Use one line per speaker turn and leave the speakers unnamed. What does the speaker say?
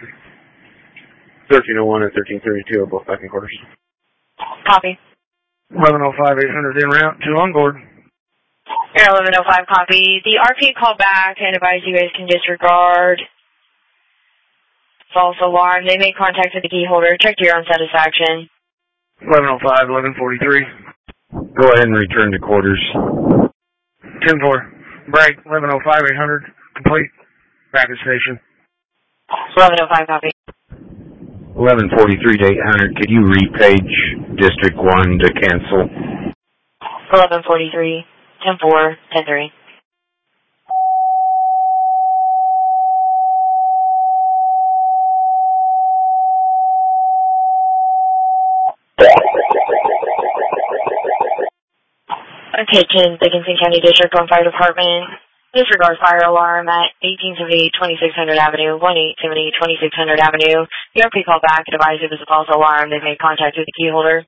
1301 and 1332 are both back in quarters.
Copy.
1105, 800 en route to on board.
Air 1105, copy. The RP called back and advised you guys can disregard false alarm. They made contact with the key holder. Check your own satisfaction.
1105, 1143.
Go ahead and return to quarters.
10-4. Break. 1105, 800. Complete. Back at station.
1105, copy.
1143 to 800. Could you repage District 1 to cancel?
1143. 10-4. 10-3. Attention, Dickinson County District 1 Fire Department. Disregard fire alarm at 1870 2600 Avenue, 1870 2600 Avenue. The RP called back and advised it was a false alarm. They've made contact with the key holder.